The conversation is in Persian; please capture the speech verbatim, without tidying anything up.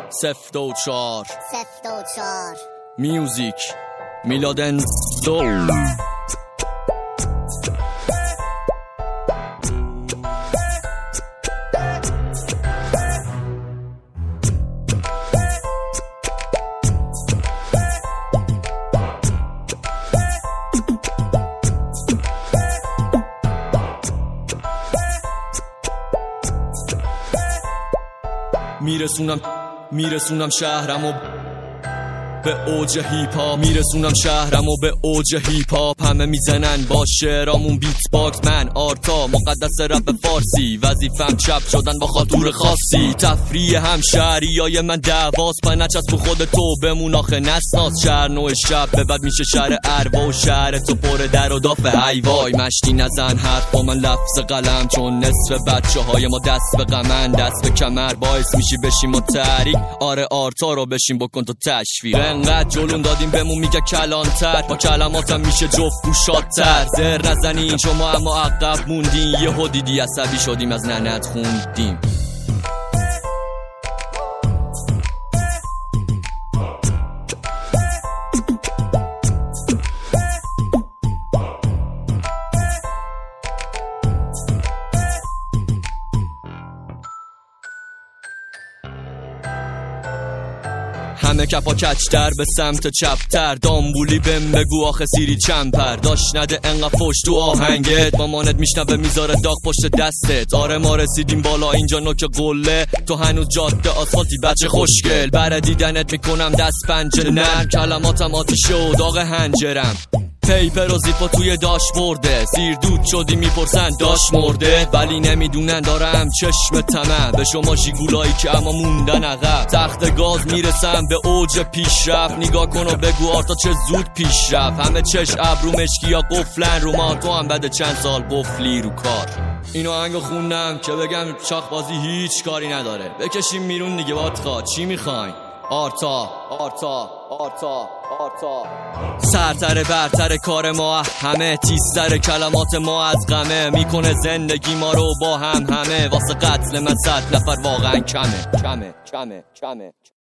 سفت و چار سفت و چار میوزیک میلادن دو میرسونم میرسونم شهرمو به اوج هیپ هاپ میرسونم شهرمو به اوج هیپ هاپ همه میزنن با شعرامون بیت باکس من آرتا مقدس رپ فارسی وظیفم چپ شدن با خاطور خاصی تفریح هم شهریای من دعواست پا نچسب خود تو بمون آخه نسناس شهر نوع شب به بعد میشه شهر اروا و شهر تو پر در و داف هیوای مشتی نزن حرف با من لفظ قلم چون نصف بچه های ما دست به غمن دست به کمر باعث میشی بشیم ما تحریک آره آرتا رو بشیم بکن تو تشویق انقدر جلون دادیم بهمون میگه کلانتر با کلماتم میشه جفت گوشاتر زر نزنین شما اما عقب موندین یهو دیدی عصبی شدیم از ننت خوندیم همه کپا کچتر به سمت چپتر دامبولی بهم بگو آخه سیری چمپر داشت نده انقدر فش تو آهنگت مامانت میشنوه میذاره داغ پشت دستت آره ما رسیدیم بالا اینجا نوک قله تو هنوز جاده آسفالتی بچه خوشگل بر دیدنت میکنم دست پنجه نرم کلماتم آتیشه و داغ هنجرم پیپر و زیپا توی داش برده سیر دود شدی میپرسن داش مرده ولی نمیدونن دارم چشم طمع به شما ژیگولایی که اما موندن عقب تخت گاز میرسم به اوج پیشرفت نگاه کن و بگو آرتا چه زود پیشرفت همه چش ابرو مشکی یا قفلن رو ما تو هم بعد چند سال قفلی رو کار اینو آهنگو خوندم که بگم چاق بازی هیچ کاری نداره بکشیم میرون دیگه باتخا چی میخواین آرتا آرتا آرتا آرتا سرتر برتر کار ما همه تیزتر کلمات ما از غمه میکنه زندگی ما رو با هم همه واسه قتل من صد نفر واقعا کمه کمه کمه کمه